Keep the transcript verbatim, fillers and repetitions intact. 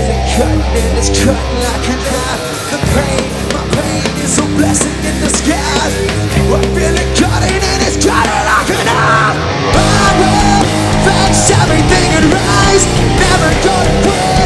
it cutting and it's cutting like a knife. The pain, my pain is a blessing in disguise. I feel it cutting and it's cutting like a knife. I will face everything and rise, never gonna quit.